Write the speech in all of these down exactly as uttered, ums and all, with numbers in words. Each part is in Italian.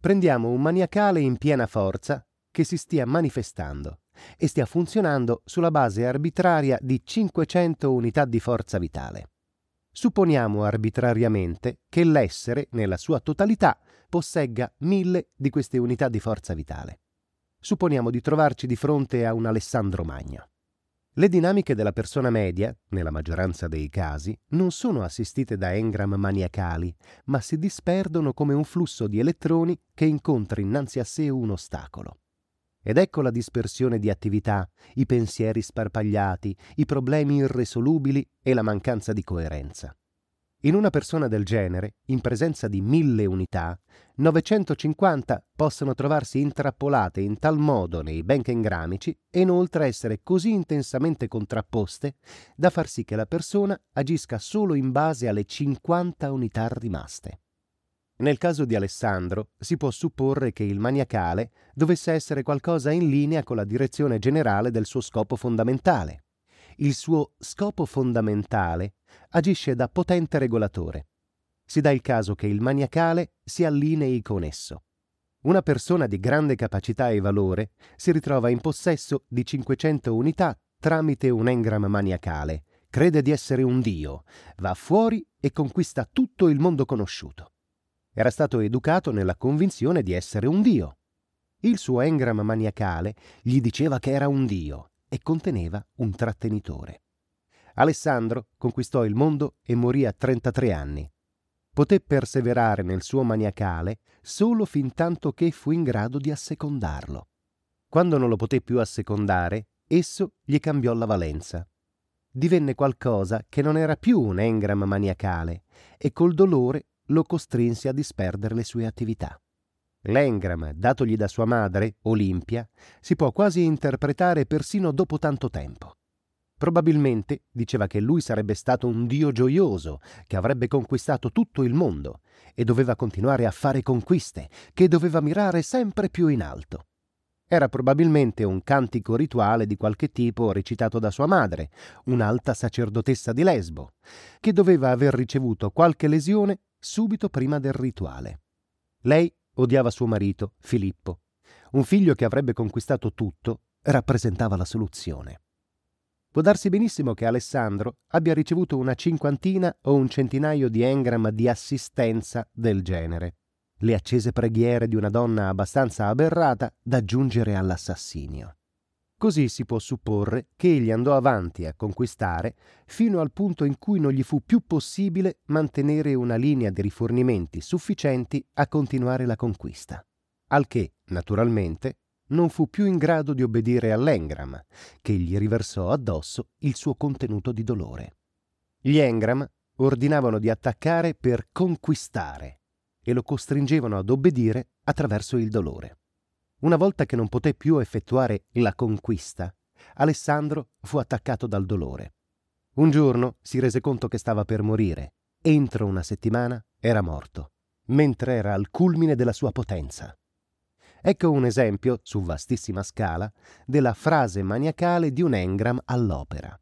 Prendiamo un maniacale in piena forza che si stia manifestando e stia funzionando sulla base arbitraria di cinquecento unità di forza vitale. Supponiamo arbitrariamente che l'essere, nella sua totalità, possegga mille di queste unità di forza vitale. Supponiamo di trovarci di fronte a un Alessandro Magno. Le dinamiche della persona media, nella maggioranza dei casi, non sono assistite da engram maniacali, ma si disperdono come un flusso di elettroni che incontra innanzi a sé un ostacolo. Ed ecco la dispersione di attività, i pensieri sparpagliati, i problemi irresolubili e la mancanza di coerenza. In una persona del genere, in presenza di mille unità, novecentocinquanta possono trovarsi intrappolate in tal modo nei benkengramici e inoltre essere così intensamente contrapposte da far sì che la persona agisca solo in base alle cinquanta unità rimaste. Nel caso di Alessandro si può supporre che il maniacale dovesse essere qualcosa in linea con la direzione generale del suo scopo fondamentale. Il suo scopo fondamentale agisce da potente regolatore. Si dà il caso che il maniacale si allinei con esso. Una persona di grande capacità e valore si ritrova in possesso di cinquecento unità tramite un engram maniacale, crede di essere un dio, va fuori e conquista tutto il mondo conosciuto. Era stato educato nella convinzione di essere un dio. Il suo engram maniacale gli diceva che era un dio e conteneva un trattenitore. Alessandro conquistò il mondo e morì a trentatré anni. Poté perseverare nel suo maniacale solo fin tanto che fu in grado di assecondarlo. Quando non lo poté più assecondare, esso gli cambiò la valenza. Divenne qualcosa che non era più un engram maniacale e col dolore lo costrinse a disperdere le sue attività. L'engram datogli da sua madre, Olimpia, si può quasi interpretare persino dopo tanto tempo. Probabilmente diceva che lui sarebbe stato un dio gioioso, che avrebbe conquistato tutto il mondo e doveva continuare a fare conquiste, che doveva mirare sempre più in alto. Era probabilmente un cantico rituale di qualche tipo recitato da sua madre, un'alta sacerdotessa di Lesbo, che doveva aver ricevuto qualche lesione subito prima del rituale. Lei odiava suo marito, Filippo. Un figlio che avrebbe conquistato tutto rappresentava la soluzione. Può darsi benissimo che Alessandro abbia ricevuto una cinquantina o un centinaio di engram di assistenza del genere, le accese preghiere di una donna abbastanza aberrata da giungere all'assassinio. Così si può supporre che egli andò avanti a conquistare fino al punto in cui non gli fu più possibile mantenere una linea di rifornimenti sufficienti a continuare la conquista, al che, naturalmente, non fu più in grado di obbedire all'engram, che gli riversò addosso il suo contenuto di dolore. Gli engram ordinavano di attaccare per conquistare e lo costringevano ad obbedire attraverso il dolore. Una volta che non poté più effettuare la conquista, Alessandro fu attaccato dal dolore. Un giorno si rese conto che stava per morire. Entro una settimana era morto, mentre era al culmine della sua potenza. Ecco un esempio, su vastissima scala, della frase maniacale di un engram all'opera.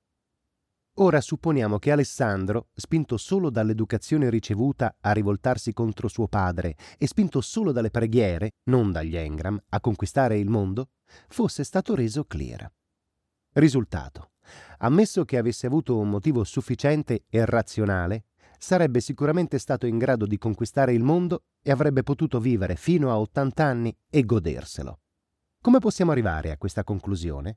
Ora supponiamo che Alessandro, spinto solo dall'educazione ricevuta a rivoltarsi contro suo padre e spinto solo dalle preghiere, non dagli engram, a conquistare il mondo, fosse stato reso clear. Risultato: ammesso che avesse avuto un motivo sufficiente e razionale, sarebbe sicuramente stato in grado di conquistare il mondo e avrebbe potuto vivere fino a ottanta anni e goderselo. Come possiamo arrivare a questa conclusione?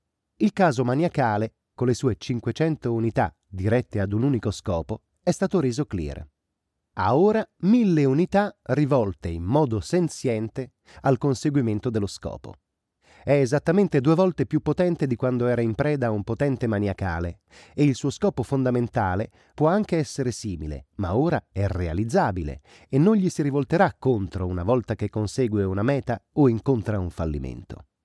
Il caso maniacale, con le sue cinquecento unità dirette ad un unico scopo, è stato reso clear. Ha ora mille unità rivolte in modo senziente al conseguimento dello scopo. È esattamente due volte più potente di quando era in preda a un potente maniacale e il suo scopo fondamentale può anche essere simile, ma ora è realizzabile e non gli si rivolterà contro una volta che consegue una meta o incontra un fallimento.